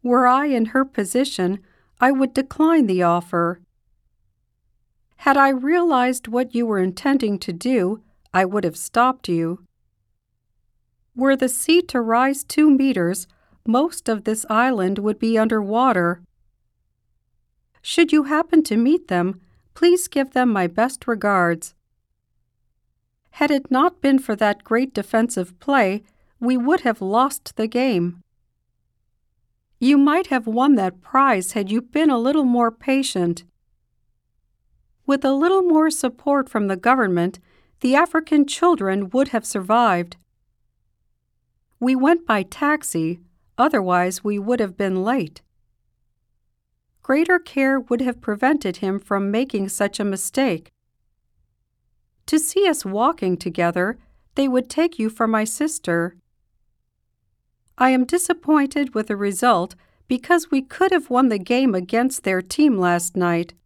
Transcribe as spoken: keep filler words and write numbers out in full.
Were I in her position, I would decline the offer. Had I realized what you were intending to do, I would have stopped you. Were the sea to rise two meters, most of this island would be under water. Should you happen to meet them, please give them my best regards. Had it not been for that great defensive play, we would have lost the game. You might have won that prize had you been a little more patient. With a little more support from the government, the African children would have survived. We went by taxi, otherwise we would have been late. Greater care would have prevented him from making such a mistake. To see us walking together, they would take you for my sister. I am disappointed with the result because we could have won the game against their team last night.